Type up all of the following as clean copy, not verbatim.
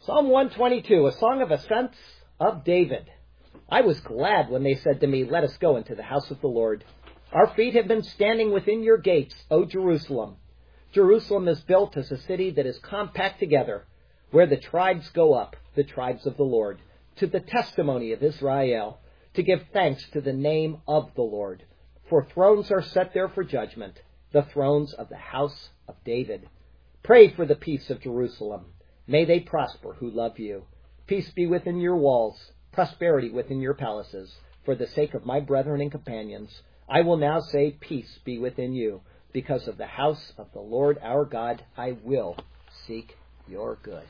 Psalm 122, a song of ascents of David. I was glad when they said to me, let us go into the house of the Lord. Our feet have been standing within your gates, O Jerusalem. Jerusalem is built as a city that is compact together, where the tribes go up, the tribes of the Lord, to the testimony of Israel, to give thanks to the name of the Lord. For thrones are set there for judgment, the thrones of the house of David. Pray for the peace of Jerusalem. May they prosper who love you. Peace be within your walls, prosperity within your palaces. For the sake of my brethren and companions, I will now say, peace be within you. Because of the house of the Lord our God, I will seek your good.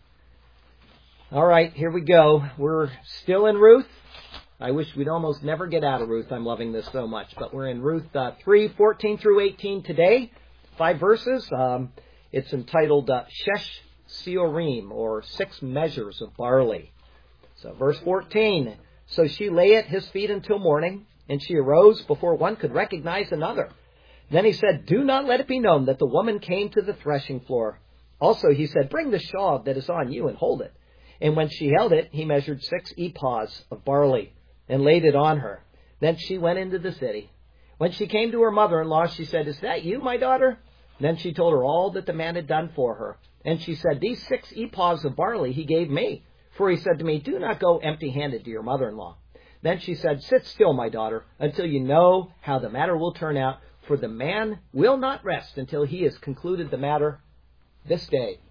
All right, here we go. We're still in Ruth. I wish we'd almost never get out of Ruth. I'm loving this so much. But we're in Ruth 3:14 through 18 today. 5 verses. It's entitled Shesh Siorim, or 6 measures of barley. So verse 14. So she lay at his feet until morning, and she arose before one could recognize another. Then he said, do not let it be known that the woman came to the threshing floor. Also he said, bring the shawl that is on you and hold it. And when she held it, he measured 6 ephahs of barley and laid it on her. Then she went into the city. When she came to her mother-in-law, she said, is that you, my daughter? Then she told her all that the man had done for her. And she said, these 6 ephahs of barley he gave me. For he said to me, do not go empty-handed to your mother-in-law. Then she said, sit still, my daughter, until you know how the matter will turn out. For the man will not rest until he has concluded the matter this day.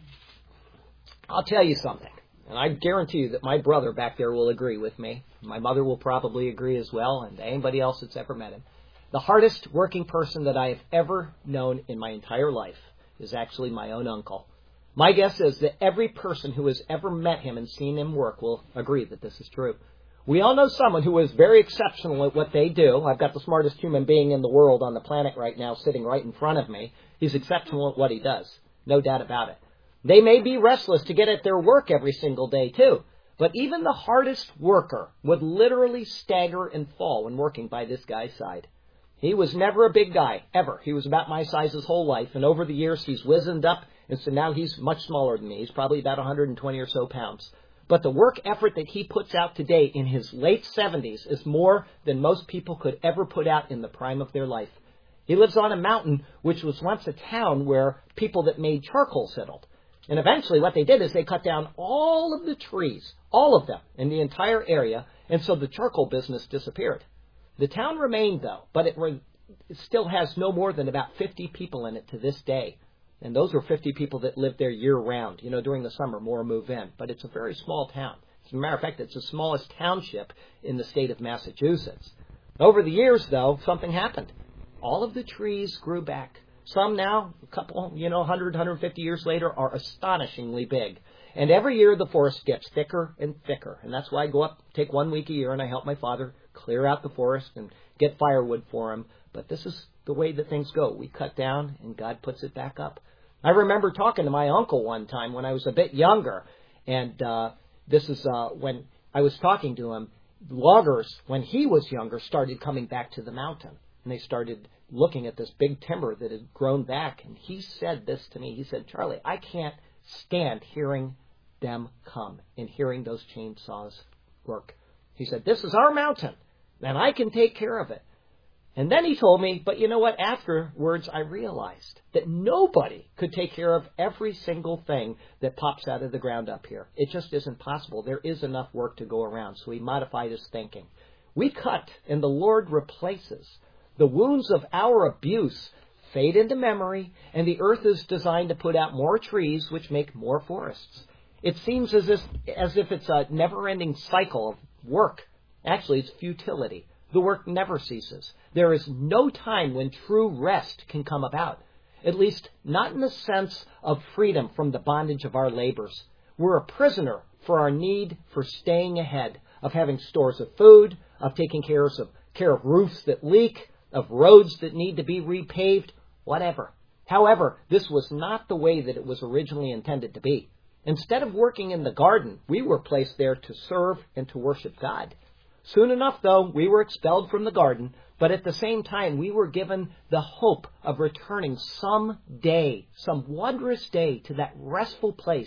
I'll tell you something, and I guarantee you that my brother back there will agree with me. My mother will probably agree as well, and anybody else that's ever met him. The hardest working person that I have ever known in my entire life is actually my own uncle. My guess is that every person who has ever met him and seen him work will agree that this is true. We all know someone who is very exceptional at what they do. I've got the smartest human being in the world on the planet right now sitting right in front of me. He's exceptional at what he does. No doubt about it. They may be restless to get at their work every single day too. But even the hardest worker would literally stagger and fall when working by this guy's side. He was never a big guy, ever. He was about my size his whole life, and over the years he's wizened up, and so now he's much smaller than me. He's probably about 120 or so pounds. But the work effort that he puts out today in his late 70s is more than most people could ever put out in the prime of their life. He lives on a mountain which was once a town where people that made charcoal settled. And eventually what they did is they cut down all of the trees, all of them, in the entire area, and so the charcoal business disappeared. The town remained, though, but it still has no more than about 50 people in it to this day. And those were 50 people that lived there year-round. You know, during the summer, more move in. But it's a very small town. As a matter of fact, it's the smallest township in the state of Massachusetts. Over the years, though, something happened. All of the trees grew back. Some now, a couple, 100, 150 years later, are astonishingly big. And every year the forest gets thicker and thicker. And that's why I go up, take 1 week a year, and I help my father clear out the forest and get firewood for him. But this is the way that things go. We cut down, and God puts it back up. I remember talking to my uncle one time when I was a bit younger. And this is when I was talking to him. Loggers, when he was younger, started coming back to the mountain. And they started looking at this big timber that had grown back. And he said this to me. He said, Charlie, I can't stand hearing them come and hearing those chainsaws work. He said, this is our mountain, and I can take care of it. And then he told me, but you know what? Afterwards, I realized that nobody could take care of every single thing that pops out of the ground up here. It just isn't possible. There is enough work to go around. So he modified his thinking. We cut, and the Lord replaces. The wounds of our abuse fade into memory, and the earth is designed to put out more trees, which make more forests. It seems as if it's a never-ending cycle of work. Actually, it's futility. The work never ceases. There is no time when true rest can come about, at least not in the sense of freedom from the bondage of our labors. We're a prisoner for our need for staying ahead, of having stores of food, of taking care of roofs that leak, of roads that need to be repaved, whatever. However, this was not the way that it was originally intended to be. Instead of working in the garden, we were placed there to serve and to worship God. Soon enough, though, we were expelled from the garden, but at the same time, we were given the hope of returning some day, some wondrous day, to that restful place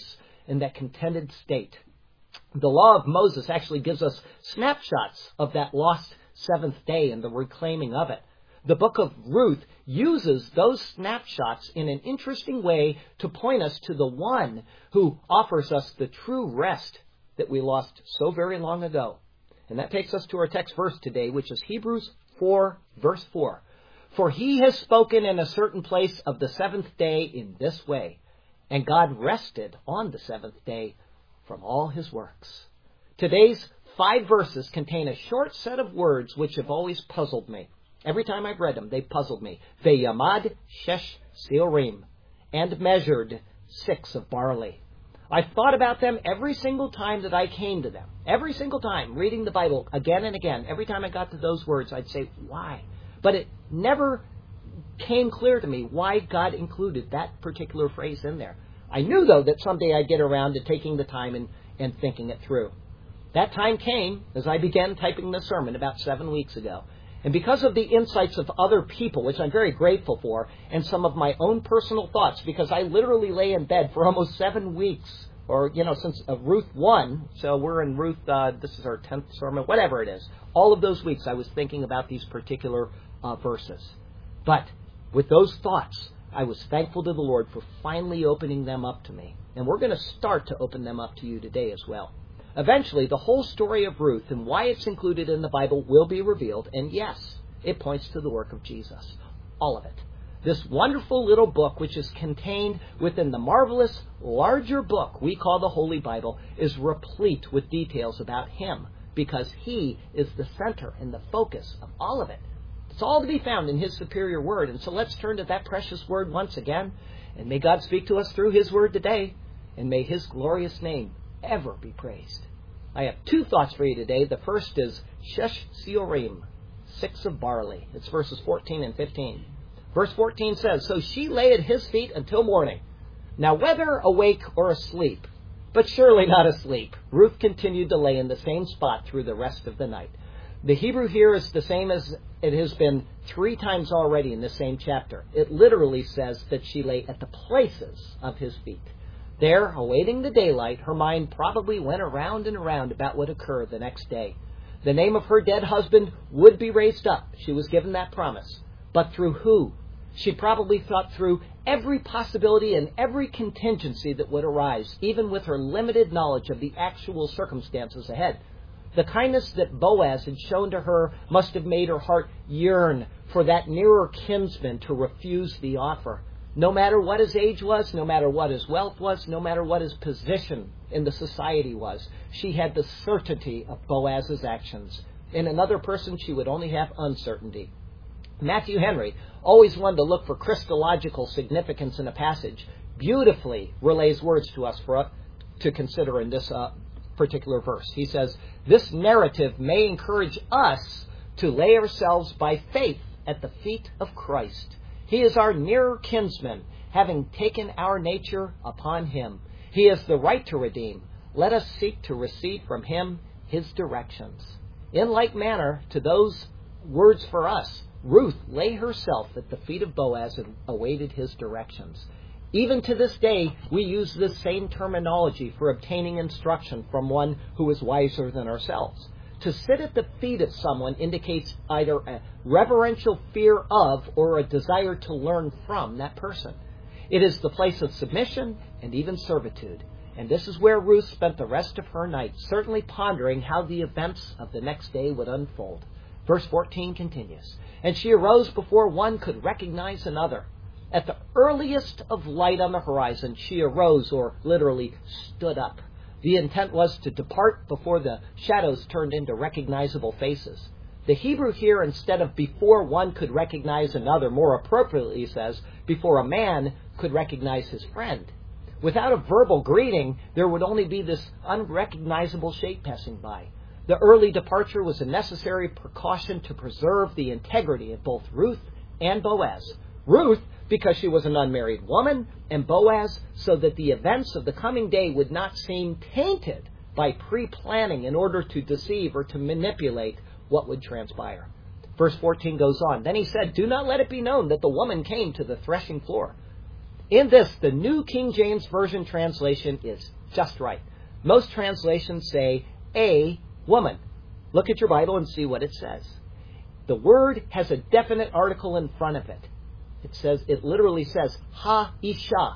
in that contented state. The law of Moses actually gives us snapshots of that lost seventh day and the reclaiming of it. The book of Ruth uses those snapshots in an interesting way to point us to the one who offers us the true rest that we lost so very long ago. And that takes us to our text verse today, which is Hebrews 4, verse 4. For he has spoken in a certain place of the seventh day in this way, and God rested on the seventh day from all his works. Today's 5 verses contain a short set of words which have always puzzled me. Every time I've read them, they've puzzled me. Veyamad shesh seorim, and measured 6 of barley. I've thought about them every single time that I came to them. Every single time, reading the Bible again and again. Every time I got to those words, I'd say, why? But it never came clear to me why God included that particular phrase in there. I knew, though, that someday I'd get around to taking the time and thinking it through. That time came as I began typing the sermon about 7 weeks ago. And because of the insights of other people, which I'm very grateful for, and some of my own personal thoughts, because I literally lay in bed for almost 7 weeks, or, since Ruth 1, so we're in Ruth, this is our 10th sermon, whatever it is. All of those weeks I was thinking about these particular verses. But with those thoughts, I was thankful to the Lord for finally opening them up to me. And we're going to start to open them up to you today as well. Eventually, the whole story of Ruth and why it's included in the Bible will be revealed. And yes, it points to the work of Jesus. All of it. This wonderful little book, which is contained within the marvelous, larger book we call the Holy Bible, is replete with details about him, because he is the center and the focus of all of it. It's all to be found in his superior word. And so let's turn to that precious word once again. And may God speak to us through his word today. And may his glorious name ever be praised. I have 2 thoughts for you today. The first is shesh seorim, 6 of barley. It's verses 14 and 15. Verse 14 says, So she lay at his feet until morning. Now whether awake or asleep, but surely not asleep, Ruth continued to lay in the same spot through the rest of the night. The Hebrew here is the same as it has been 3 times already in this same chapter. It literally says that she lay at the places of his feet. There, awaiting the daylight, her mind probably went around and around about what occurred the next day. The name of her dead husband would be raised up. She was given that promise. But through who? She probably thought through every possibility and every contingency that would arise, even with her limited knowledge of the actual circumstances ahead. The kindness that Boaz had shown to her must have made her heart yearn for that nearer kinsman to refuse the offer. No matter what his age was, no matter what his wealth was, no matter what his position in the society was, she had the certainty of Boaz's actions. In another person, she would only have uncertainty. Matthew Henry, always one to look for Christological significance in a passage, beautifully relays words to us to consider in this particular verse. He says, this narrative may encourage us to lay ourselves by faith at the feet of Christ. He is our nearer kinsman, having taken our nature upon him. He has the right to redeem. Let us seek to receive from him his directions. In like manner to those words for us, Ruth lay herself at the feet of Boaz and awaited his directions. Even to this day, we use this same terminology for obtaining instruction from one who is wiser than ourselves. To sit at the feet of someone indicates either a reverential fear of or a desire to learn from that person. It is the place of submission and even servitude. And this is where Ruth spent the rest of her night, certainly pondering how the events of the next day would unfold. Verse 14 continues, And she arose before one could recognize another. At the earliest of light on the horizon, she arose, or literally stood up. The intent was to depart before the shadows turned into recognizable faces. The Hebrew here, instead of before one could recognize another, more appropriately says, before a man could recognize his friend. Without a verbal greeting, there would only be this unrecognizable shape passing by. The early departure was a necessary precaution to preserve the integrity of both Ruth and Boaz. Ruth, because she was an unmarried woman, and Boaz, so that the events of the coming day would not seem tainted by pre-planning in order to deceive or to manipulate what would transpire. Verse 14 goes on, Then he said, Do not let it be known that the woman came to the threshing floor. In this, the New King James Version translation is just right. Most translations say a woman. Look at your Bible and see what it says. The word has a definite article in front of it. It literally says, ha-isha,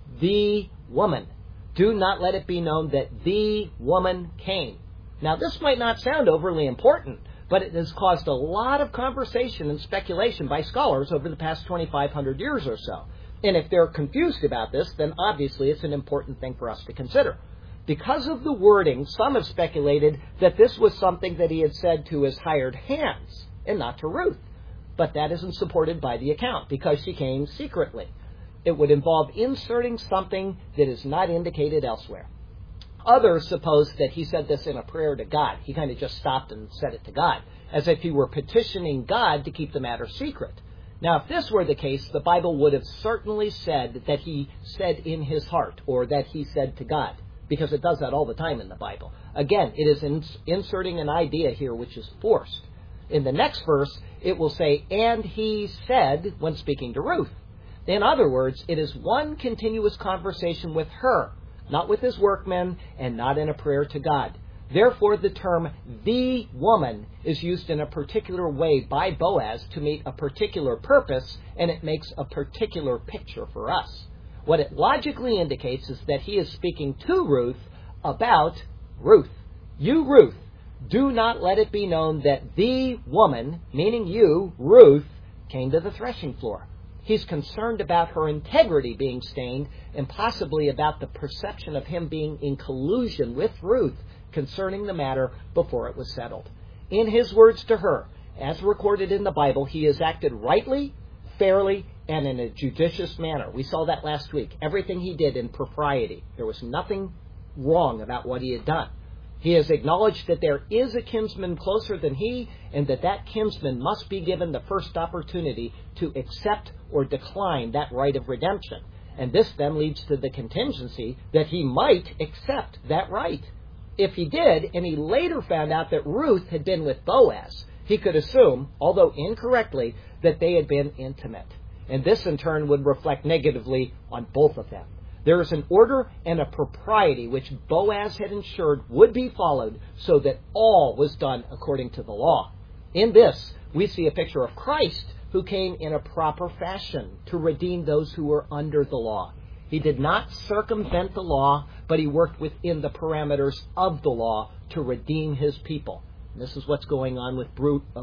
the woman. Do not let it be known that the woman came. Now, this might not sound overly important, but it has caused a lot of conversation and speculation by scholars over the past 2,500 years or so. And if they're confused about this, then obviously it's an important thing for us to consider. Because of the wording, some have speculated that this was something that he had said to his hired hands and not to Ruth. But that isn't supported by the account because she came secretly. It would involve inserting something that is not indicated elsewhere. Others suppose that he said this in a prayer to God. He kind of just stopped and said it to God, as if he were petitioning God to keep the matter secret. Now, if this were the case, the Bible would have certainly said that he said in his heart, or that he said to God, because it does that all the time in the Bible. Again, it is inserting an idea here which is forced. In the next verse, it will say, and he said, when speaking to Ruth. In other words, it is one continuous conversation with her, not with his workmen, and not in a prayer to God. Therefore, the term the woman is used in a particular way by Boaz to meet a particular purpose, and it makes a particular picture for us. What it logically indicates is that he is speaking to Ruth about Ruth. You, Ruth, do not let it be known that the woman, meaning you, Ruth, came to the threshing floor. He's concerned about her integrity being stained and possibly about the perception of him being in collusion with Ruth concerning the matter before it was settled. In his words to her, as recorded in the Bible, he has acted rightly, fairly, and in a judicious manner. We saw that last week. Everything he did in propriety. There was nothing wrong about what he had done. He has acknowledged that there is a kinsman closer than he, and that kinsman must be given the first opportunity to accept or decline that right of redemption. And this then leads to the contingency that he might accept that right. If he did, and he later found out that Ruth had been with Boaz, he could assume, although incorrectly, that they had been intimate. And this in turn would reflect negatively on both of them. There is an order and a propriety which Boaz had ensured would be followed so that all was done according to the law. In this, we see a picture of Christ who came in a proper fashion to redeem those who were under the law. He did not circumvent the law, but he worked within the parameters of the law to redeem his people. And this is what's going on with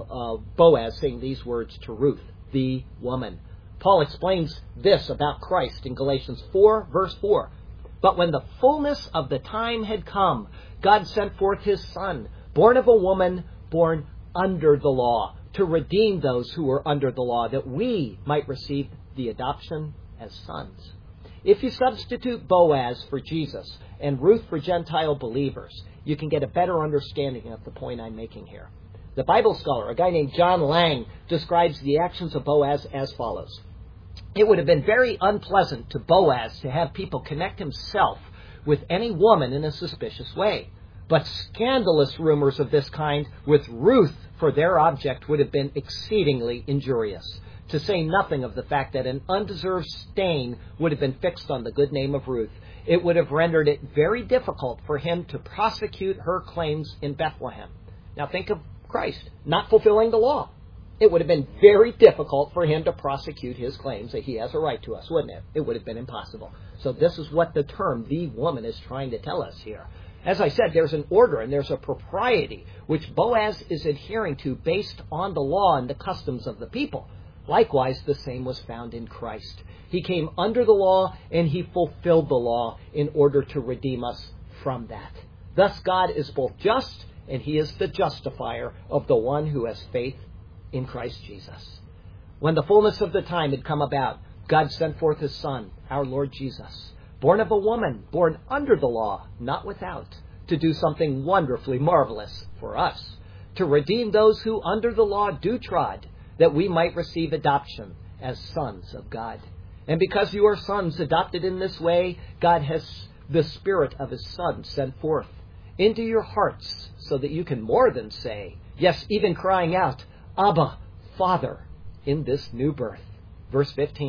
Boaz saying these words to Ruth, the woman. Paul explains this about Christ in Galatians 4, verse 4. But when the fullness of the time had come, God sent forth his Son, born of a woman, born under the law, to redeem those who were under the law, that we might receive the adoption as sons. If you substitute Boaz for Jesus and Ruth for Gentile believers, you can get a better understanding of the point I'm making here. The Bible scholar, a guy named John Lang, describes the actions of Boaz as follows. It would have been very unpleasant to Boaz to have people connect himself with any woman in a suspicious way. But scandalous rumors of this kind with Ruth for their object would have been exceedingly injurious, to say nothing of the fact that an undeserved stain would have been fixed on the good name of Ruth. It would have rendered it very difficult for him to prosecute her claims in Bethlehem. Now think of Christ not fulfilling the law. It would have been very difficult for him to prosecute his claims that he has a right to us, wouldn't it? It would have been impossible. So this is what the term, the woman, is trying to tell us here. As I said, there's an order and there's a propriety which Boaz is adhering to based on the law and the customs of the people. Likewise, the same was found in Christ. He came under the law and he fulfilled the law in order to redeem us from that. Thus, God is both just and he is the justifier of the one who has faith in Christ Jesus. When the fullness of the time had come about, God sent forth his Son, our Lord Jesus, born of a woman, born under the law, not without, to do something wonderfully marvelous for us, to redeem those who under the law do trod, that we might receive adoption as sons of God. And because you are sons adopted in this way, God has the Spirit of his Son sent forth into your hearts, so that you can more than say, yes, even crying out, Abba, Father, in this new birth. Verse 15,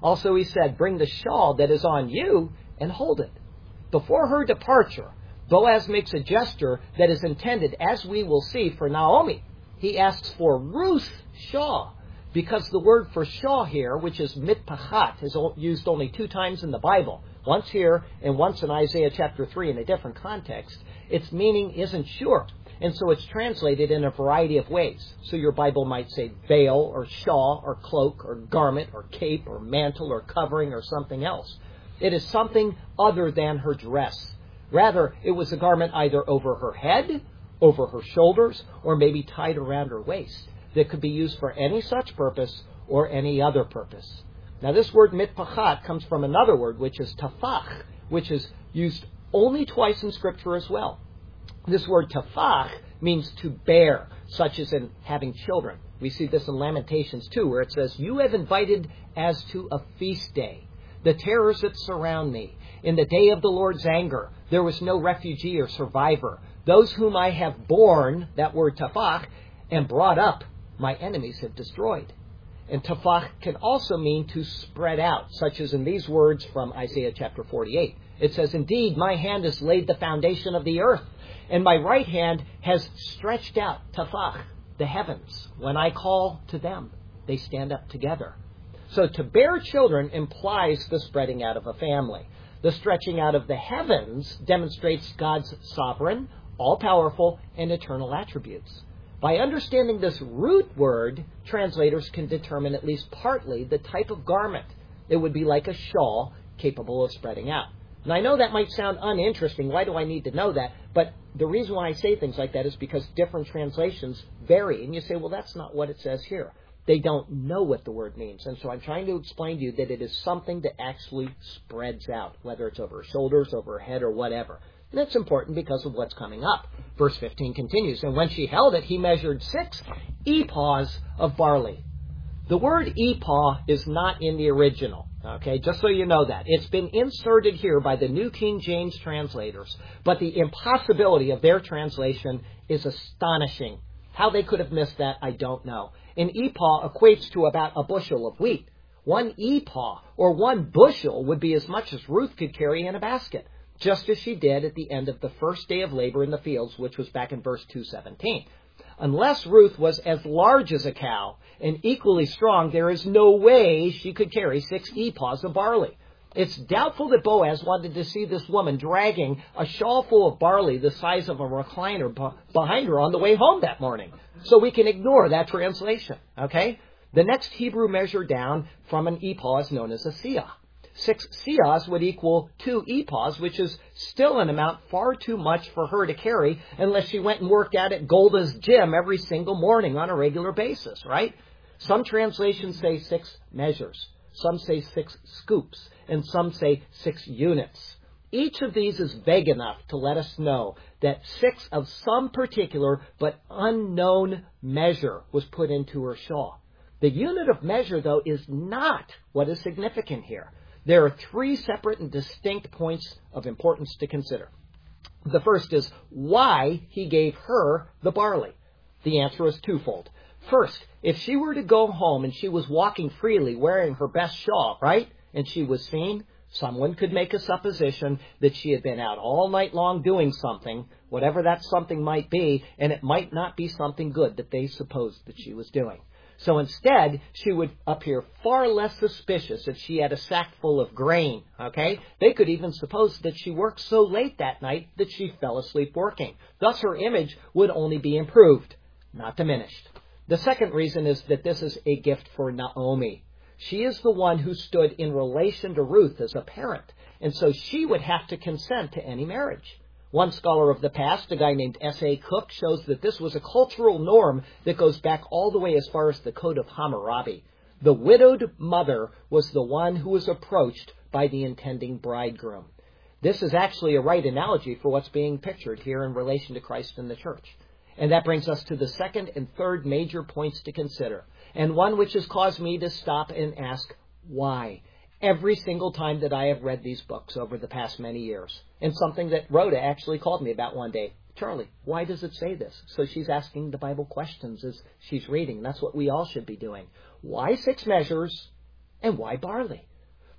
Also he said, bring the shawl that is on you and hold it. Before her departure, Boaz makes a gesture that is intended, as we will see, for Naomi. He asks for Ruth's shawl, because the word for shawl here, which is mitpachat, is used only 2 times in the Bible. Once here and once in Isaiah chapter 3 in a different context. Its meaning isn't sure. And so it's translated in a variety of ways. So your Bible might say veil or shawl or cloak or garment or cape or mantle or covering or something else. It is something other than her dress. Rather, it was a garment either over her head, over her shoulders, or maybe tied around her waist that could be used for any such purpose or any other purpose. Now this word mitpachat comes from another word, which is tafach, which is used only twice in Scripture as well. This word tafach means to bear, such as in having children. We see this in Lamentations 2, where it says, you have invited as to a feast day the terrors that surround me. In the day of the Lord's anger, there was no refugee or survivor. Those whom I have borne, that word tafach, and brought up, my enemies have destroyed. And tafach can also mean to spread out, such as in these words from Isaiah chapter 48. It says, indeed, my hand has laid the foundation of the earth, and my right hand has stretched out, tafach, the heavens. When I call to them, they stand up together. So to bear children implies the spreading out of a family. The stretching out of the heavens demonstrates God's sovereign, all-powerful, and eternal attributes. By understanding this root word, translators can determine at least partly the type of garment. It would be like a shawl capable of spreading out. And I know that might sound uninteresting. Why do I need to know that? But the reason why I say things like that is because different translations vary. And you say, well, that's not what it says here. They don't know what the word means. And so I'm trying to explain to you that it is something that actually spreads out, whether it's over her shoulders, over her head, or whatever. And that's important because of what's coming up. Verse 15 continues, and when she held it, he measured 6 ephahs of barley. The word ephah is not in the original. Okay, just so you know that. It's been inserted here by the New King James translators, but the impossibility of their translation is astonishing. How they could have missed that, I don't know. An ephah equates to about a bushel of wheat. 1 ephah, or 1 bushel, would be as much as Ruth could carry in a basket, just as she did at the end of the first day of labor in the fields, which was back in verse 2:17. Unless Ruth was as large as a cow and equally strong, there is no way she could carry 6 ephahs of barley. It's doubtful that Boaz wanted to see this woman dragging a shawl full of barley the size of a recliner behind her on the way home that morning. So we can ignore that translation, okay? The next Hebrew measure down from an ephah is known as a seah. 6 seahs would equal 2 ephahs, which is still an amount far too much for her to carry unless she went and worked out at Golda's gym every single morning on a regular basis, right? Some translations say 6 measures. Some say 6 scoops. And some say 6 units. Each of these is vague enough to let us know that 6 of some particular but unknown measure was put into her shawl. The unit of measure, though, is not what is significant here. There are 3 separate and distinct points of importance to consider. The first is why he gave her the barley. The answer is twofold. First, if she were to go home and she was walking freely wearing her best shawl, right, and she was seen, someone could make a supposition that she had been out all night long doing something, whatever that something might be, and it might not be something good that they supposed that she was doing. So instead, she would appear far less suspicious if she had a sack full of grain, okay? They could even suppose that she worked so late that night that she fell asleep working. Thus, her image would only be improved, not diminished. The second reason is that this is a gift for Naomi. She is the one who stood in relation to Ruth as a parent, and so she would have to consent to any marriage. One scholar of the past, a guy named S.A. Cook, shows that this was a cultural norm that goes back all the way as far as the Code of Hammurabi. The widowed mother was the one who was approached by the intending bridegroom. This is actually a right analogy for what's being pictured here in relation to Christ and the church. And that brings us to the second and third major points to consider, and one which has caused me to stop and ask, why? Every single time that I have read these books over the past many years. And something that Rhoda actually called me about one day. Charlie, why does it say this? So she's asking the Bible questions as she's reading. That's what we all should be doing. Why 6 measures and why barley?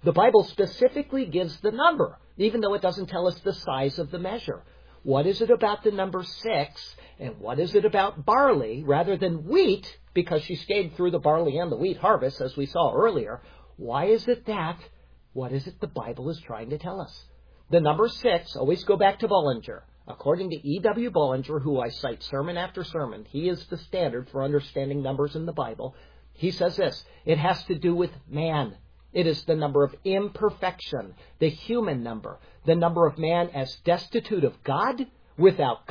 The Bible specifically gives the number, even though it doesn't tell us the size of the measure. What is it about the number 6, and what is it about barley rather than wheat, because she stayed through the barley and the wheat harvest, as we saw earlier? Why is it that? What is it the Bible is trying to tell us? The number 6, always go back to Bullinger. According to E.W. Bullinger, who I cite sermon after sermon, he is the standard for understanding numbers in the Bible. He says this: it has to do with man. It is the number of imperfection, the human number, the number of man as destitute of God, without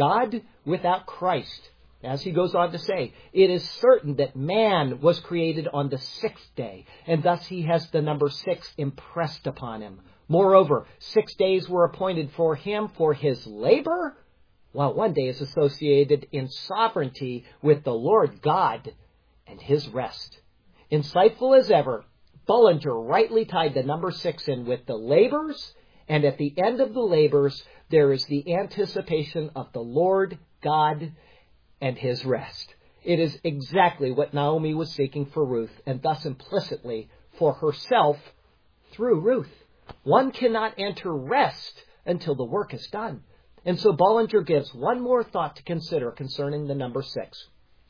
Christ. As he goes on to say, it is certain that man was created on the 6th day, and thus he has the number 6 impressed upon him. Moreover, 6 days were appointed for him for his labor, while 1 day is associated in sovereignty with the Lord God and his rest. Insightful as ever, Bullinger rightly tied the number 6 in with the labors, and at the end of the labors, there is the anticipation of the Lord God and his rest. It is exactly what Naomi was seeking for Ruth, and thus implicitly for herself through Ruth. One cannot enter rest until the work is done. And so Bullinger gives one more thought to consider concerning the number 6.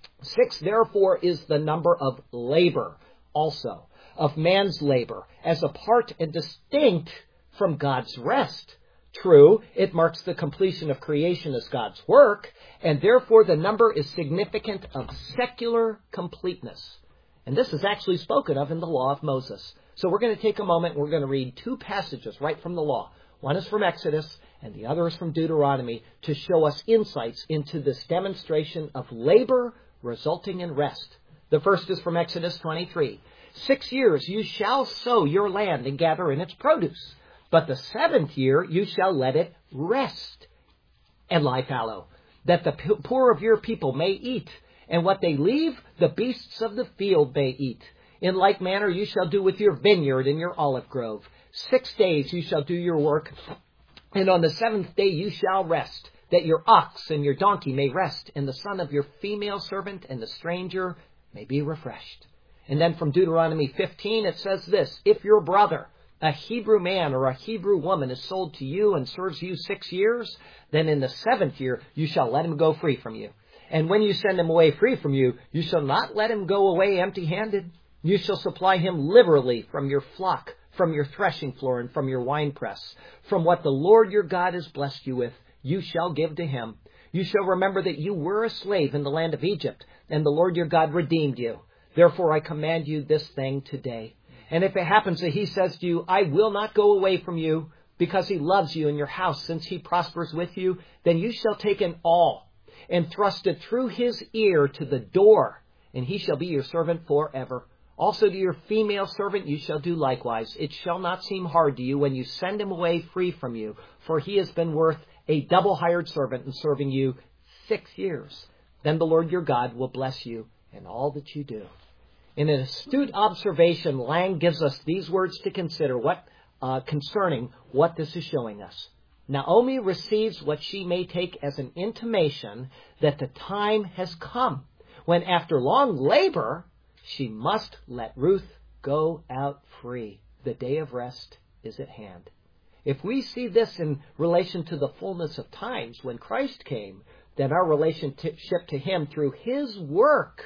6, therefore, is the number of labor also, of man's labor, as apart and distinct from God's rest. True, it marks the completion of creation as God's work, and therefore the number is significant of secular completeness. And this is actually spoken of in the law of Moses. So we're going to take a moment and we're going to read 2 passages right from the law. One is from Exodus and the other is from Deuteronomy to show us insights into this demonstration of labor resulting in rest. The first is from Exodus 23. 6 years you shall sow your land and gather in its produce, but the 7th year you shall let it rest and lie fallow, that the poor of your people may eat, and what they leave, the beasts of the field may eat. In like manner you shall do with your vineyard and your olive grove. 6 days you shall do your work, and on the 7th day you shall rest, that your ox and your donkey may rest, and the son of your female servant and the stranger may be refreshed. And then from Deuteronomy 15 it says this: if your brother, a Hebrew man or a Hebrew woman, is sold to you and serves you 6 years, then in the 7th year you shall let him go free from you. And when you send him away free from you, you shall not let him go away empty-handed. You shall supply him liberally from your flock, from your threshing floor, and from your winepress. From what the Lord your God has blessed you with, you shall give to him. You shall remember that you were a slave in the land of Egypt, and the Lord your God redeemed you. Therefore I command you this thing today. And if it happens that he says to you, I will not go away from you, because he loves you and your house, since he prospers with you, then you shall take an awl and thrust it through his ear to the door, and he shall be your servant forever. Also to your female servant you shall do likewise. It shall not seem hard to you when you send him away free from you, for he has been worth a double hired servant in serving you 6 years. Then the Lord your God will bless you in all that you do. In an astute observation, Lang gives us these words to consider concerning what this is showing us. Naomi receives what she may take as an intimation that the time has come when, after long labor, she must let Ruth go out free. The day of rest is at hand. If we see this in relation to the fullness of times when Christ came, then our relationship to him through his work,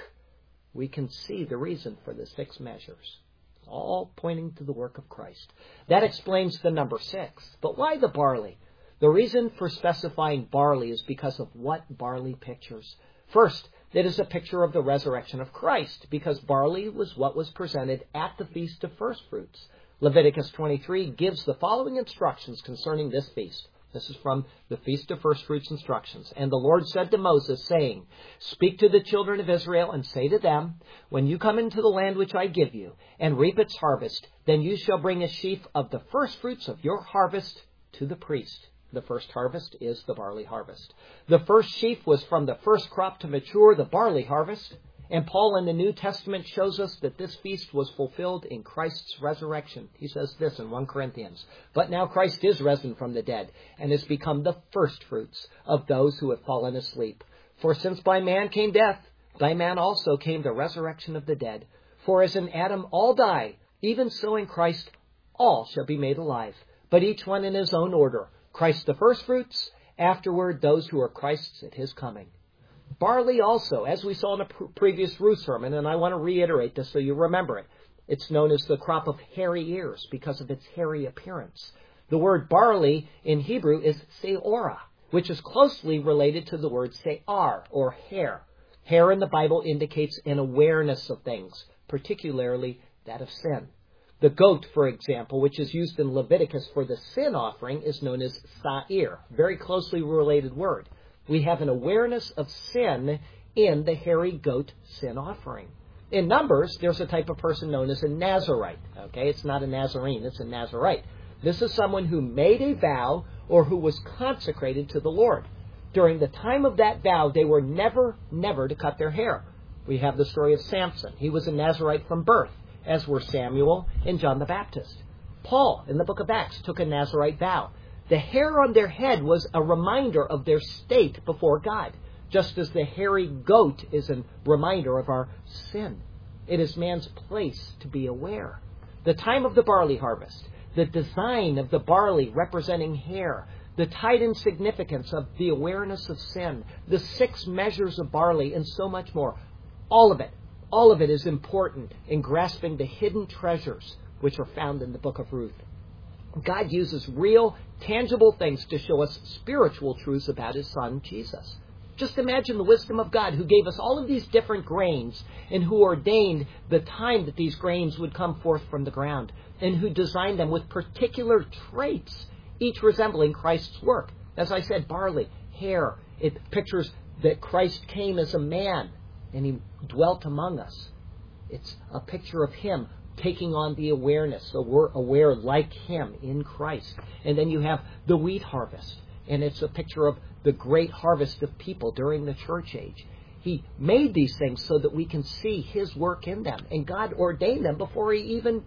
we can see the reason for the 6 measures, all pointing to the work of Christ. That explains the number 6. But why the barley? The reason for specifying barley is because of what barley pictures. First, it is a picture of the resurrection of Christ, because barley was what was presented at the Feast of First Fruits. Leviticus 23 gives the following instructions concerning this feast. This is from the Feast of First Fruits instructions. And the Lord said to Moses, saying, speak to the children of Israel and say to them, when you come into the land which I give you, and reap its harvest, then you shall bring a sheaf of the first fruits of your harvest to the priest. The first harvest is the barley harvest. The first sheaf was from the first crop to mature, the barley harvest. And Paul in the New Testament shows us that this feast was fulfilled in Christ's resurrection. He says this in 1 Corinthians. But now Christ is risen from the dead and has become the first fruits of those who have fallen asleep. For since by man came death, by man also came the resurrection of the dead. For as in Adam all die, even so in Christ all shall be made alive, but each one in his own order. Christ the firstfruits, afterward those who are Christ's at his coming. Barley also, as we saw in a previous Ruth sermon, and I want to reiterate this so you remember it, it's known as the crop of hairy ears because of its hairy appearance. The word barley in Hebrew is seorah, which is closely related to the word se'ar, or hair. Hair in the Bible indicates an awareness of things, particularly that of sin. The goat, for example, which is used in Leviticus for the sin offering, is known as sa'ir, very closely related word. We have an awareness of sin in the hairy goat sin offering. In Numbers, there's a type of person known as a Nazarite. Okay, it's not a Nazarene, it's a Nazarite. This is someone who made a vow or who was consecrated to the Lord. During the time of that vow, they were never to cut their hair. We have the story of Samson. He was a Nazarite from birth, as were Samuel and John the Baptist. Paul, in the book of Acts, took a Nazarite vow. The hair on their head was a reminder of their state before God, just as the hairy goat is a reminder of our sin. It is man's place to be aware. The time of the barley harvest, the design of the barley representing hair, the tied-in significance of the awareness of sin, the 6 measures of barley, and so much more. All of it is important in grasping the hidden treasures which are found in the book of Ruth. God uses real, tangible things to show us spiritual truths about his Son, Jesus. Just imagine the wisdom of God, who gave us all of these different grains and who ordained the time that these grains would come forth from the ground, and who designed them with particular traits, each resembling Christ's work. As I said, barley, hair, it pictures that Christ came as a man and he dwelt among us. It's a picture of him taking on the awareness, so we're aware like him in Christ. And then you have the wheat harvest, and it's a picture of the great harvest of people during the church age. He made these things so that we can see his work in them, and God ordained them before he even,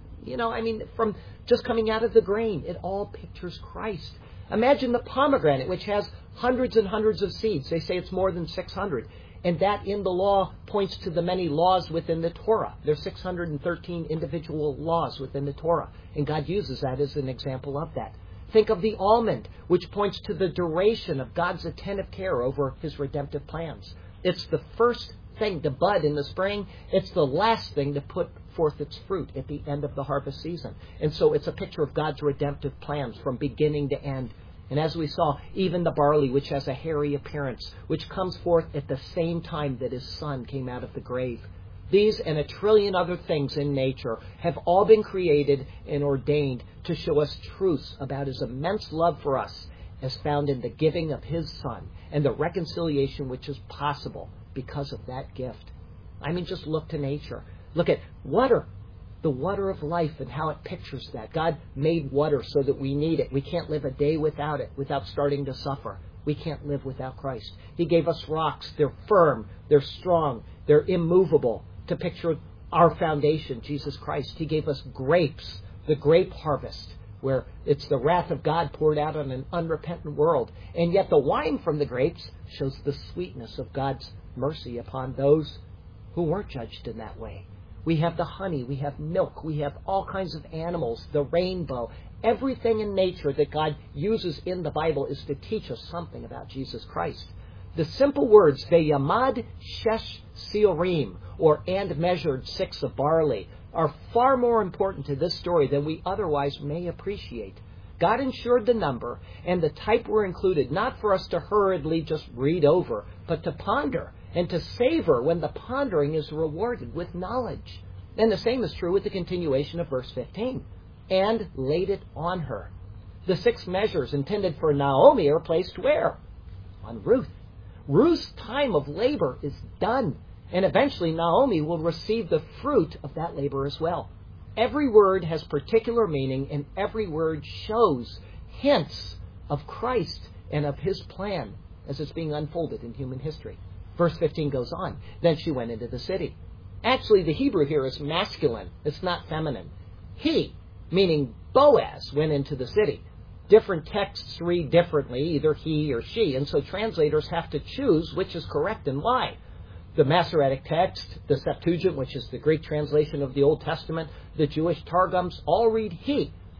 from just coming out of the grain. It all pictures Christ. Imagine the pomegranate, which has hundreds and hundreds of seeds. They say it's more than 600. And that in the law points to the many laws within the Torah. There's 613 individual laws within the Torah. And God uses that as an example of that. Think of the almond, which points to the duration of God's attentive care over his redemptive plans. It's the first thing to bud in the spring. It's the last thing to put forth its fruit at the end of the harvest season. And so it's a picture of God's redemptive plans from beginning to end. And as we saw, even the barley, which has a hairy appearance, which comes forth at the same time that his Son came out of the grave. These and a trillion other things in nature have all been created and ordained to show us truths about his immense love for us, as found in the giving of his Son and the reconciliation which is possible because of that gift. Just look to nature. Look at water. The water of life and how it pictures that. God made water so that we need it. We can't live a day without it, without starting to suffer. We can't live without Christ. He gave us rocks. They're firm. They're strong. They're immovable to picture our foundation, Jesus Christ. He gave us grapes, the grape harvest, where it's the wrath of God poured out on an unrepentant world. And yet the wine from the grapes shows the sweetness of God's mercy upon those who weren't judged in that way. We have the honey, we have milk, we have all kinds of animals, the rainbow. Everything in nature that God uses in the Bible is to teach us something about Jesus Christ. The simple words, Veyamad shesh siorim, or and measured 6 of barley, are far more important to this story than we otherwise may appreciate. God ensured the number, and the type were included, not for us to hurriedly just read over, but to ponder and to savor when the pondering is rewarded with knowledge. And the same is true with the continuation of verse 15. And laid it on her. The 6 measures intended for Naomi are placed where? On Ruth. Ruth's time of labor is done. And eventually Naomi will receive the fruit of that labor as well. Every word has particular meaning, and every word shows hints of Christ and of his plan as it's being unfolded in human history. Verse 15 goes on. Then she went into the city. Actually, the Hebrew here is masculine. It's not feminine. He, meaning Boaz, went into the city. Different texts read differently, either he or she, and so translators have to choose which is correct and why. The Masoretic text, the Septuagint, which is the Greek translation of the Old Testament, the Jewish Targums, all read he.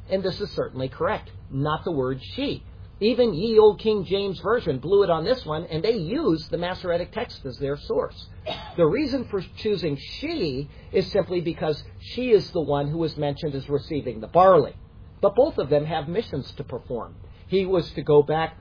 And this is certainly correct, not the word she. Even ye old King James Version blew it on this one, and they use the Masoretic text as their source. The reason for choosing she is simply because she is the one who was mentioned as receiving the barley. But both of them have missions to perform. Hers was to go back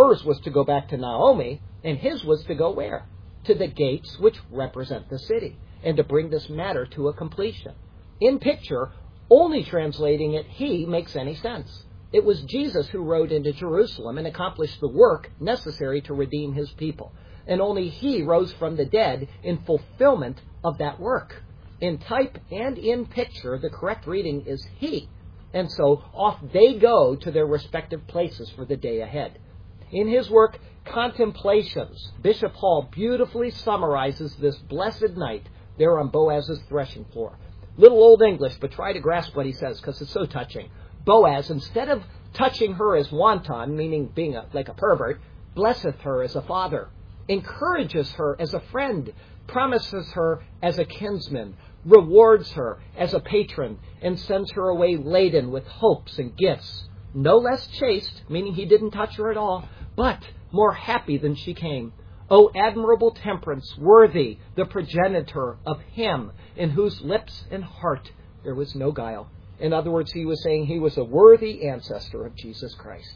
to Naomi, and his was to go where? To the gates which represent the city, and to bring this matter to a completion. In picture, only translating it he makes any sense. It was Jesus who rode into Jerusalem and accomplished the work necessary to redeem his people. And only he rose from the dead in fulfillment of that work. In type and in picture, the correct reading is he. And so off they go to their respective places for the day ahead. In his work, Contemplations, Bishop Hall beautifully summarizes this blessed night there on Boaz's threshing floor. Little old English, but try to grasp what he says because it's so touching. Boaz, instead of touching her as wanton, meaning being like a pervert, blesseth her as a father, encourages her as a friend, promises her as a kinsman, rewards her as a patron, and sends her away laden with hopes and gifts. No less chaste, meaning he didn't touch her at all, but more happy than she came. O admirable temperance, worthy the progenitor of him in whose lips and heart there was no guile. In other words, he was saying he was a worthy ancestor of Jesus Christ.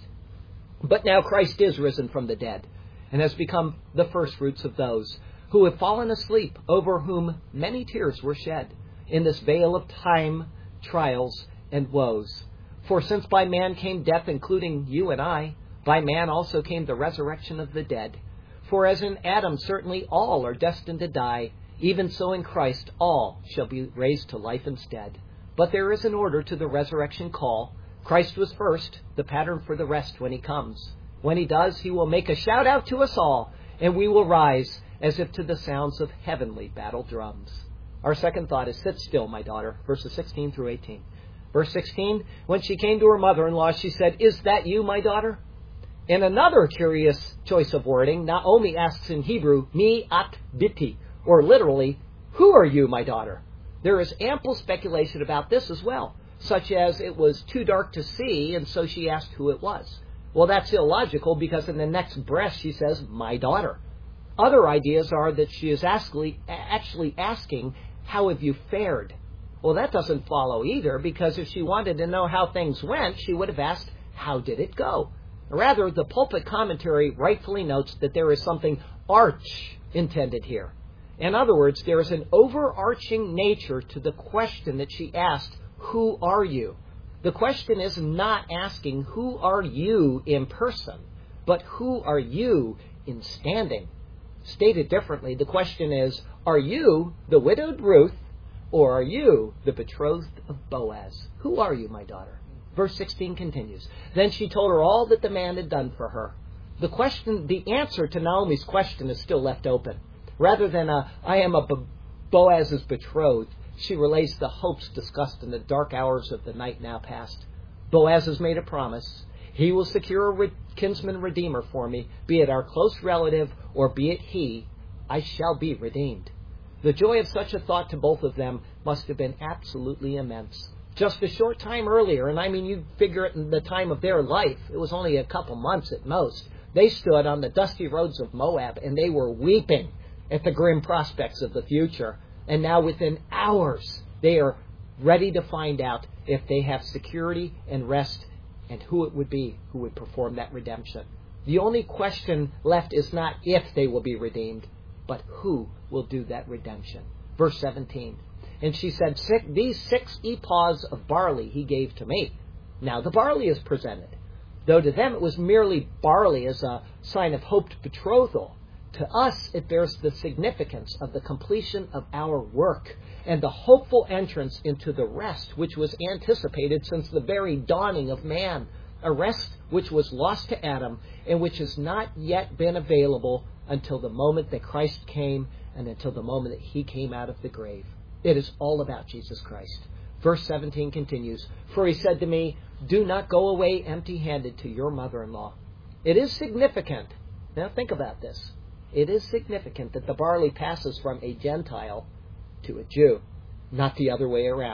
But now Christ is risen from the dead and has become the first fruits of those who have fallen asleep, over whom many tears were shed in this vale of time, trials, and woes. For since by man came death, including you and I, by man also came the resurrection of the dead. For as in Adam certainly all are destined to die, even so in Christ all shall be raised to life instead. But there is an order to the resurrection call. Christ was first, the pattern for the rest when he comes. When he does, he will make a shout out to us all, and we will rise as if to the sounds of heavenly battle drums. Our second thought is, sit still, my daughter, verses 16 through 18. Verse 16, when she came to her mother-in-law, she said, is that you, my daughter? In another curious choice of wording, Naomi asks in Hebrew, mi at biti, or literally, who are you, my daughter? There is ample speculation about this as well, such as it was too dark to see, and so she asked who it was. Well, that's illogical because in the next breath she says, my daughter. Other ideas are that she is actually asking, how have you fared? Well, that doesn't follow either, because if she wanted to know how things went, she would have asked, how did it go? Rather, the pulpit commentary rightfully notes that there is something arch intended here. In other words, there is an overarching nature to the question that she asked, who are you? The question is not asking, who are you in person, but who are you in standing? Stated differently, the question is, are you the widowed Ruth, or are you the betrothed of Boaz? Who are you, my daughter? Verse 16 continues. Then she told her all that the man had done for her. The answer to Naomi's question is still left open. Rather than I am a Boaz's betrothed, she relays the hopes discussed in the dark hours of the night now past. Boaz has made a promise. He will secure a kinsman redeemer for me, be it our close relative or be it he. I shall be redeemed. The joy of such a thought to both of them must have been absolutely immense. Just a short time earlier, and I mean you figure it in the time of their life, it was only a couple months at most, they stood on the dusty roads of Moab and they were weeping at the grim prospects of the future. And now within hours, they are ready to find out if they have security and rest and who it would be who would perform that redemption. The only question left is not if they will be redeemed, but who will do that redemption. Verse 17. And she said, these 6 ephahs of barley he gave to me. Now the barley is presented. Though to them it was merely barley as a sign of hoped betrothal, to us it bears the significance of the completion of our work and the hopeful entrance into the rest which was anticipated since the very dawning of man, a rest which was lost to Adam and which has not yet been available until the moment that Christ came and until the moment that he came out of the grave. It is all about Jesus Christ. Verse 17 continues, for he said to me, do not go away empty-handed to your mother-in-law. It is significant. Now think about this. It is significant that the barley passes from a Gentile to a Jew, not the other way around.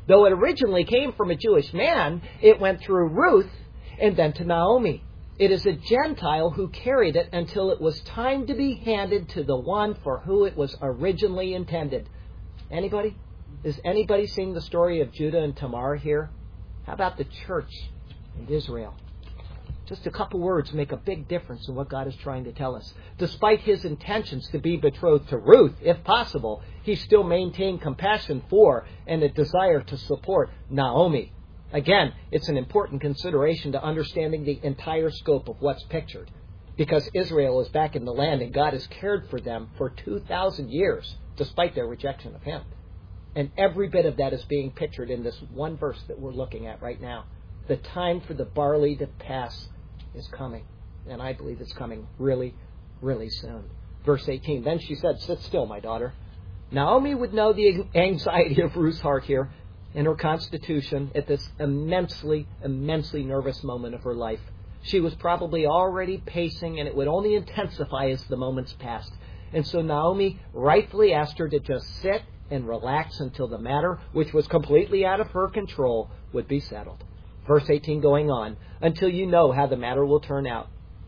Though it originally came from a Jewish man, it went through Ruth and then to Naomi. It is a Gentile who carried it until it was time to be handed to the one for who it was originally intended. Anybody? Is anybody seeing the story of Judah and Tamar here? How about the church and Israel? Just a couple words make a big difference in what God is trying to tell us. Despite his intentions to be betrothed to Ruth, if possible, he still maintained compassion for and a desire to support Naomi. Again, it's an important consideration to understanding the entire scope of what's pictured, because Israel is back in the land and God has cared for them for 2,000 years, despite their rejection of him. And every bit of that is being pictured in this one verse that we're looking at right now. The time for the barley to pass is coming, and I believe it's coming really, really soon. Verse 18, then she said, sit still, my daughter. Naomi would know the anxiety of Ruth's heart here and her constitution at this immensely, immensely nervous moment of her life. She was probably already pacing, and it would only intensify as the moments passed. And so Naomi rightfully asked her to just sit and relax until the matter, which was completely out of her control, would be settled. Verse 18 going on, until you know how the matter will turn out.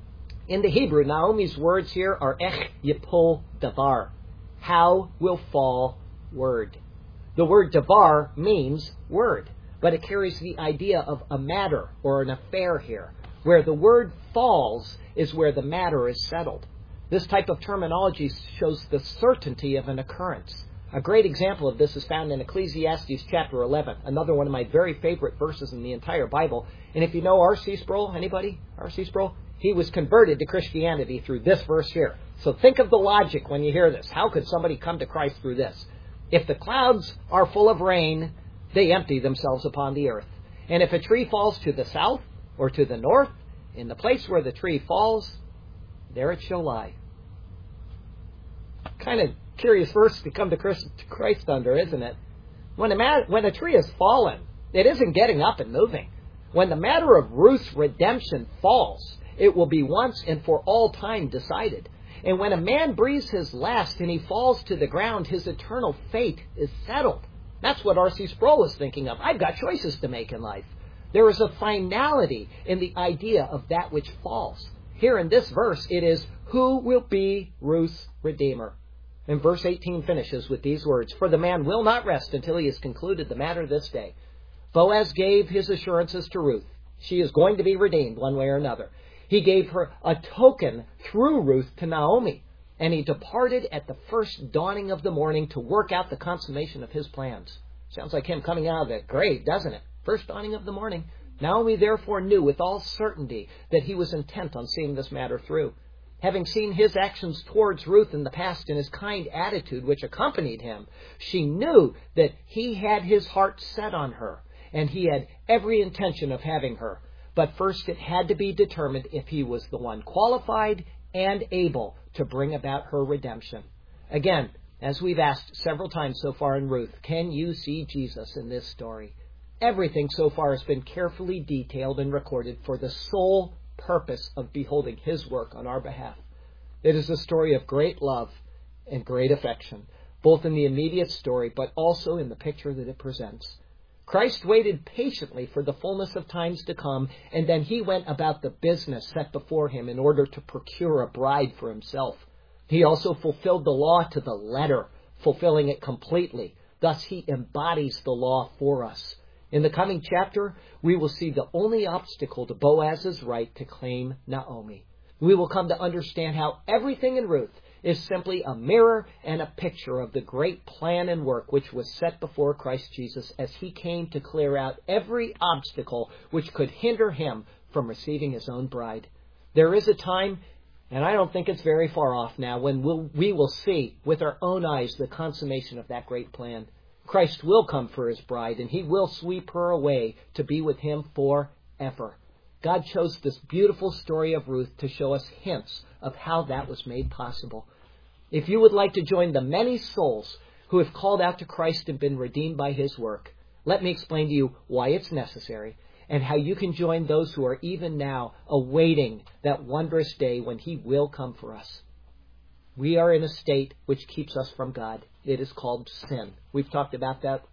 In the Hebrew, Naomi's words here are ech yipol davar. How will fall word. The word davar means word, but it carries the idea of a matter or an affair here. Where the word falls is where the matter is settled. This type of terminology shows the certainty of an occurrence. A great example of this is found in Ecclesiastes chapter 11, another one of my very favorite verses in the entire Bible. And if you know R.C. Sproul, anybody? R.C. Sproul? He was converted to Christianity through this verse here. So think of the logic when you hear this. How could somebody come to Christ through this? If the clouds are full of rain, they empty themselves upon the earth. And if a tree falls to the south or to the north, in the place where the tree falls, there it shall lie. Kind of curious verse to come to Christ under, isn't it? When a tree has fallen, it isn't getting up and moving. When the matter of Ruth's redemption falls, it will be once and for all time decided. And when a man breathes his last and he falls to the ground, his eternal fate is settled. That's what R.C. Sproul is thinking of. I've got choices to make in life. There is a finality in the idea of that which falls. Here in this verse, it is, who will be Ruth's redeemer? And verse 18 finishes with these words, for the man will not rest until he has concluded the matter this day. Boaz gave his assurances to Ruth. She is going to be redeemed one way or another. He gave her a token through Ruth to Naomi, and he departed at the first dawning of the morning to work out the consummation of his plans. Sounds like him coming out of the grave, doesn't it? First dawning of the morning. Naomi therefore knew with all certainty that he was intent on seeing this matter through. Having seen his actions towards Ruth in the past and his kind attitude which accompanied him, she knew that he had his heart set on her, and he had every intention of having her. But first it had to be determined if he was the one qualified and able to bring about her redemption. Again, as we've asked several times so far in Ruth, can you see Jesus in this story? Everything so far has been carefully detailed and recorded for the sole purpose of beholding his work on our behalf. It is a story of great love and great affection, both in the immediate story but also in the picture that it presents. Christ waited patiently for the fullness of times to come, and then he went about the business set before him in order to procure a bride for himself. He also fulfilled the law to the letter, fulfilling it completely. Thus he embodies the law for us. In the coming chapter, we will see the only obstacle to Boaz's right to claim Naomi. We will come to understand how everything in Ruth is simply a mirror and a picture of the great plan and work which was set before Christ Jesus as he came to clear out every obstacle which could hinder him from receiving his own bride. There is a time, and I don't think it's very far off now, when we will see with our own eyes the consummation of that great plan. Christ will come for his bride, and he will sweep her away to be with him forever. God chose this beautiful story of Ruth to show us hints of how that was made possible. If you would like to join the many souls who have called out to Christ and been redeemed by his work, let me explain to you why it's necessary and how you can join those who are even now awaiting that wondrous day when he will come for us. We are in a state which keeps us from God. It is called sin. We've talked about that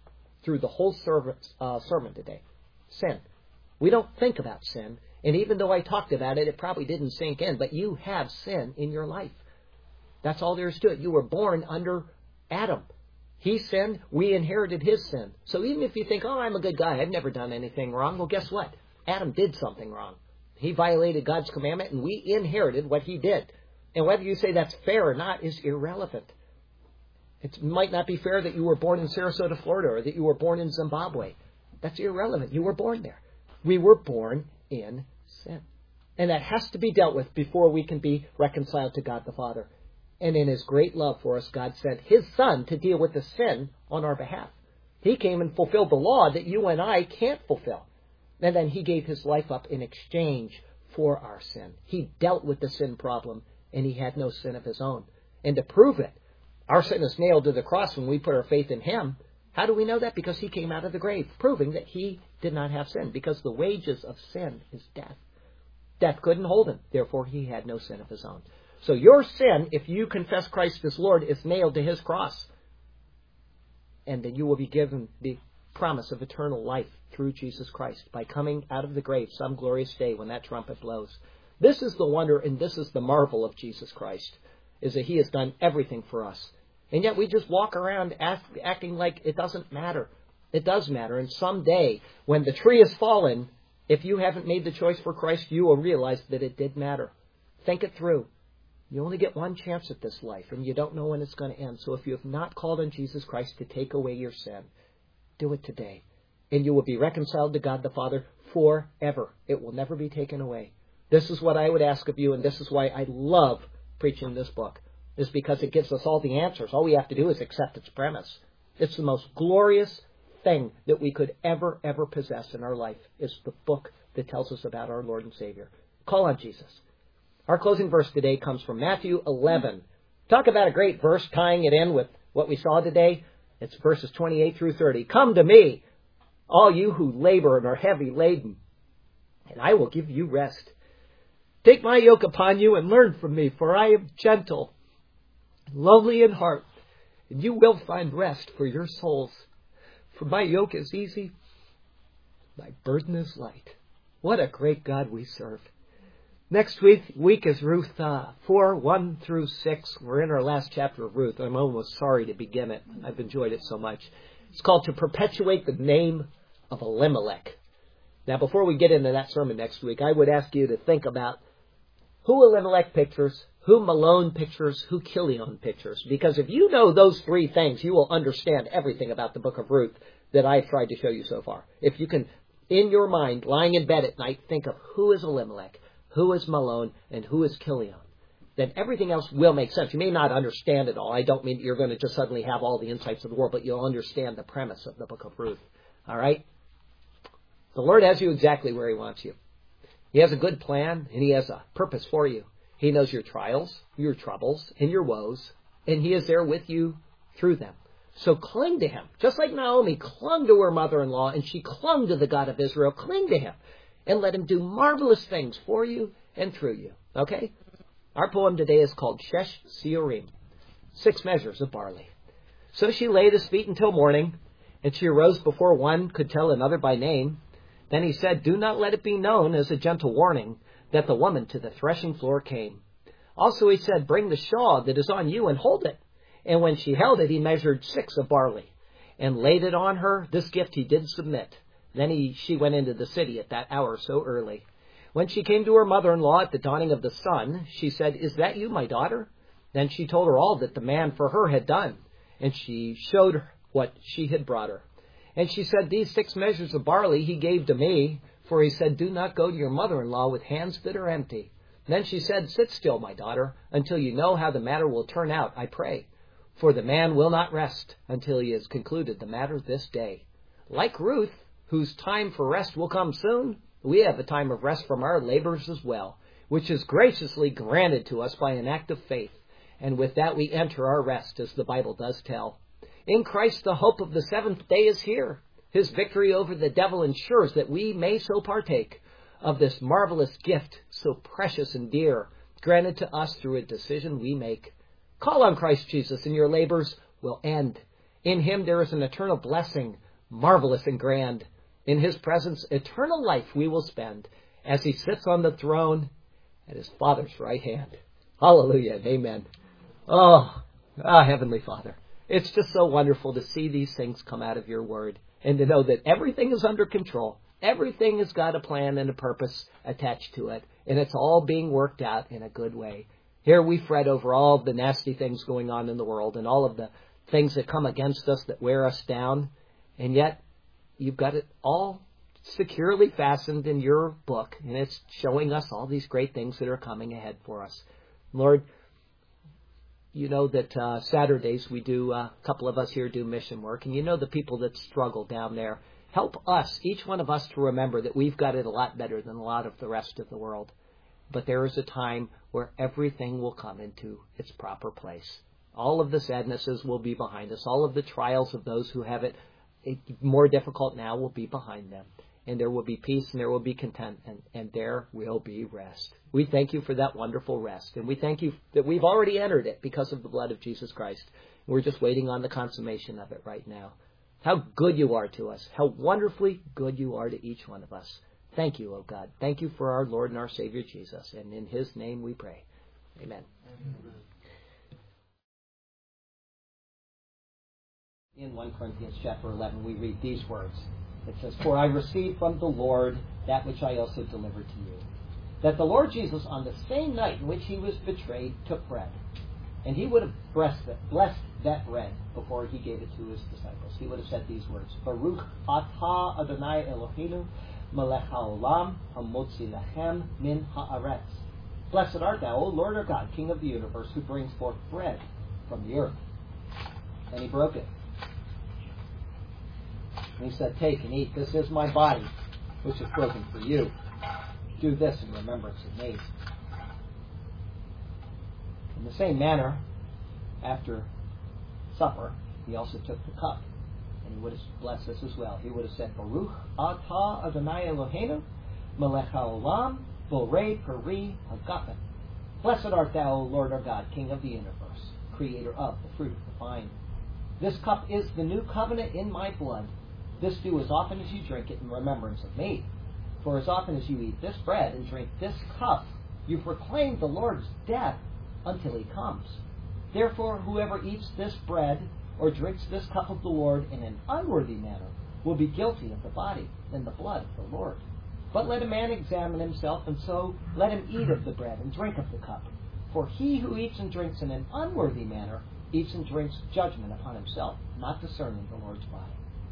through the whole sermon today. Sin. We don't think about sin. And even though I talked about it, it probably didn't sink in. But you have sin in your life. That's all there is to it. You were born under Adam. He sinned. We inherited his sin. So even if you think, oh, I'm a good guy, I've never done anything wrong. Well, guess what? Adam did something wrong. He violated God's commandment, and we inherited what he did. And whether you say that's fair or not is irrelevant. It might not be fair that you were born in Sarasota, Florida, or that you were born in Zimbabwe. That's irrelevant. You were born there. We were born in sin. And that has to be dealt with before we can be reconciled to God the Father. And in his great love for us, God sent his Son to deal with the sin on our behalf. He came and fulfilled the law that you and I can't fulfill. And then he gave his life up in exchange for our sin. He dealt with the sin problem, and he had no sin of his own. And to prove it, our sin is nailed to the cross when we put our faith in him. How do we know that? Because he came out of the grave, proving that he did not have sin. Because the wages of sin is death. Death couldn't hold him. Therefore, he had no sin of his own. So your sin, if you confess Christ as Lord, is nailed to his cross. And then you will be given the promise of eternal life through Jesus Christ by coming out of the grave some glorious day when that trumpet blows. This is the wonder and this is the marvel of Jesus Christ, is that he has done everything for us. And yet we just walk around acting like it doesn't matter. It does matter. And someday, when the tree is fallen, if you haven't made the choice for Christ, you will realize that it did matter. Think it through. You only get one chance at this life, and you don't know when it's going to end. So if you have not called on Jesus Christ to take away your sin, do it today. And you will be reconciled to God the Father forever. It will never be taken away. This is what I would ask of you, and this is why I love preaching this book, is because it gives us all the answers. All we have to do is accept its premise. It's the most glorious thing that we could ever possess in our life, is the book that tells us about our Lord and Savior. Call on Jesus. Our closing verse today comes from Matthew 11. Talk about a great verse tying it in with what we saw today. It's verses 28 through 30. Come to me, all you who labor and are heavy laden, and I will give you rest. Take my yoke upon you and learn from me, for I am gentle and lowly in heart, and you will find rest for your souls. For my yoke is easy, my burden is light. What a great God we serve. Next week is Ruth 4, 1 through 6. We're in our last chapter of Ruth. I'm almost sorry to begin it. I've enjoyed it so much. It's called To Perpetuate the Name of Elimelech. Now, before we get into that sermon next week, I would ask you to think about who Elimelech pictures, who Malone pictures, who Chilion pictures. Because if you know those three things, you will understand everything about the book of Ruth that I've tried to show you so far. If you can, in your mind, lying in bed at night, think of who is Elimelech, who is Malone, and who is Chilion, then everything else will make sense. You may not understand it all. I don't mean you're going to just suddenly have all the insights of the world, but you'll understand the premise of the book of Ruth. All right? The Lord has you exactly where he wants you. He has a good plan, and he has a purpose for you. He knows your trials, your troubles, and your woes, and he is there with you through them. So cling to him. Just like Naomi clung to her mother-in-law, and she clung to the God of Israel, cling to him. And let him do marvelous things for you and through you. Okay? Our poem today is called Shesh Siorim, 6 measures of barley. So she lay at his feet until morning, and she arose before one could tell another by name. Then he said, do not let it be known as a gentle warning that the woman to the threshing floor came. Also he said, bring the shawl that is on you and hold it. And when she held it, he measured 6 of barley and laid it on her. This gift he did submit. Then she went into the city at that hour so early. When she came to her mother-in-law at the dawning of the sun, she said, is that you, my daughter? Then she told her all that the man for her had done, and she showed her what she had brought her. And she said, these 6 measures of barley he gave to me, for he said, do not go to your mother-in-law with hands that are empty. Then she said, sit still, my daughter, until you know how the matter will turn out, I pray. For the man will not rest until he has concluded the matter this day. Like Ruth, whose time for rest will come soon, we have a time of rest from our labors as well, which is graciously granted to us by an act of faith. And with that we enter our rest, as the Bible does tell. In Christ the hope of the 7th day is here. His victory over the devil ensures that we may so partake of this marvelous gift, so precious and dear, granted to us through a decision we make. Call on Christ Jesus and your labors will end. In him there is an eternal blessing, marvelous and grand. In his presence, eternal life we will spend as he sits on the throne at his Father's right hand. Hallelujah and amen. Heavenly Father, it's just so wonderful to see these things come out of your word and to know that everything is under control. Everything has got a plan and a purpose attached to it, and it's all being worked out in a good way. Here we fret over all the nasty things going on in the world and all of the things that come against us that wear us down, and yet you've got it all securely fastened in your book, and it's showing us all these great things that are coming ahead for us. Lord, you know that Saturdays we do, a couple of us here do mission work, and you know the people that struggle down there. Help us, each one of us, to remember that we've got it a lot better than a lot of the rest of the world. But there is a time where everything will come into its proper place. All of the sadnesses will be behind us. All of the trials of those who have it more difficult now will be behind them. And there will be peace and there will be content, and there will be rest. We thank you for that wonderful rest. And we thank you that we've already entered it because of the blood of Jesus Christ. We're just waiting on the consummation of it right now. How good you are to us. How wonderfully good you are to each one of us. Thank you, O God. Thank you for our Lord and our Savior Jesus. And in his name we pray. Amen. Amen. In 1 Corinthians chapter 11, we read these words. It says, "For I received from the Lord that which I also delivered to you, that the Lord Jesus, on the same night in which he was betrayed, took bread. And he would have blessed that bread before he gave it to his disciples. He would have said these words, Baruch atah Adonai Eloheinu melech haolam hamotzi lechem min haaretz. Blessed art thou, O Lord our God, King of the universe, who brings forth bread from the earth." And he broke it. And he said, "Take and eat. This is my body, which is broken for you. Do this in remembrance of me." In the same manner, after supper, he also took the cup, and he would have blessed us as well. He would have said, Baruch atah Adonai Eloheinu melech haolam borei peri hagafen. Blessed art thou, O Lord our God, King of the universe, creator of the fruit of the vine. This cup is the new covenant in my blood. This do as often as you drink it in remembrance of me. For as often as you eat this bread and drink this cup, you proclaim the Lord's death until he comes. Therefore, whoever eats this bread or drinks this cup of the Lord in an unworthy manner will be guilty of the body and the blood of the Lord. But let a man examine himself, and so let him eat of the bread and drink of the cup. For he who eats and drinks in an unworthy manner eats and drinks judgment upon himself, not discerning the Lord's body.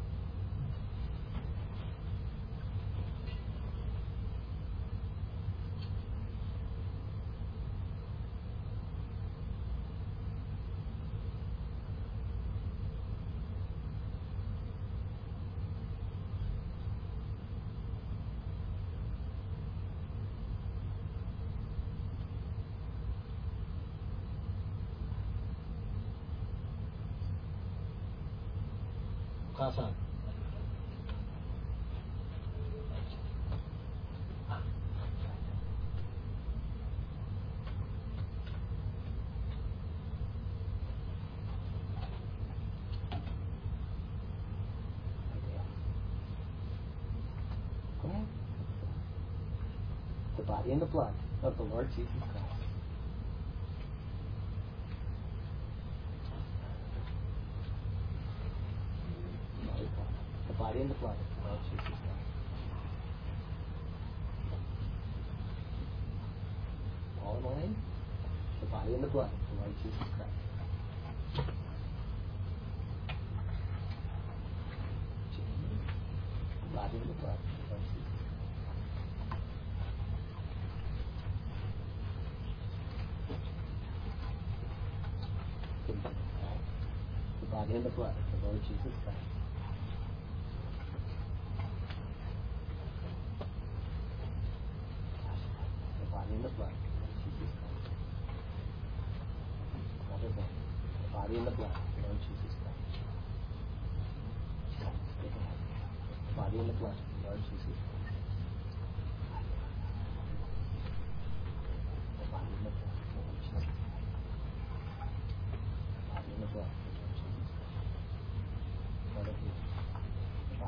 Hassan. The body and the blood of the Lord Jesus Christ. The body and the blood of the Lord Jesus Christ. Paul and Elaine, the body and the blood of the Lord Jesus Christ. Jamie, the body and the blood of the Lord Jesus Christ. The body and the blood of the Lord Jesus Christ. The body and the blood of the Lord Jesus Christ. The body and the blood of the Lord Jesus Christ. The body and the blood of the Lord Jesus Christ. The body and the blood of the Lord Jesus Christ. The body and the blood of the Lord Jesus Christ.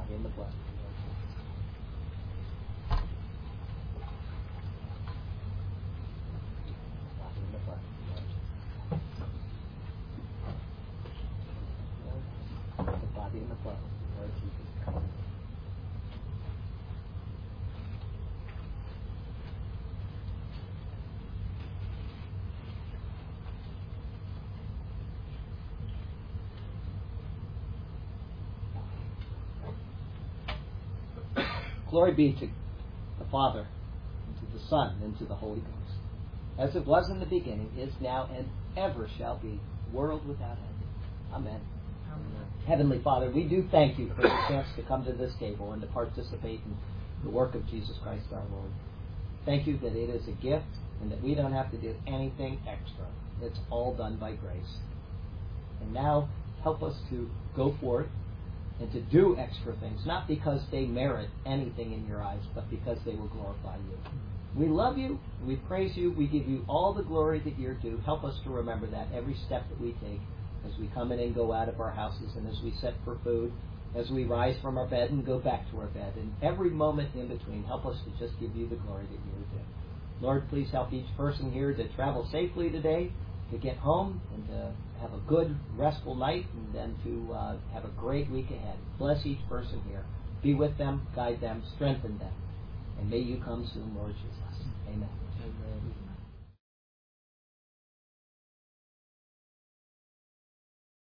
Glory be to the Father, and to the Son, and to the Holy Ghost, as it was in the beginning, is now, and ever shall be, world without end. Amen. Amen. Heavenly Father, we do thank you for the chance to come to this table and to participate in the work of Jesus Christ our Lord. Thank you that it is a gift and that we don't have to do anything extra. It's all done by grace. And now help us to go forth and to do extra things, not because they merit anything in your eyes, but because they will glorify you. We love you, we praise you, we give you all the glory that you're due. Help us to remember that every step that we take as we come in and go out of our houses, and as we set for food, as we rise from our bed and go back to our bed, and every moment in between. Help us to just give you the glory that you're due. Lord, please help each person here to travel safely today, to get home, and to have a good, restful night, and then to have a great week ahead. Bless each person here. Be with them, guide them, strengthen them. And may you come soon, Lord Jesus. Amen. Amen.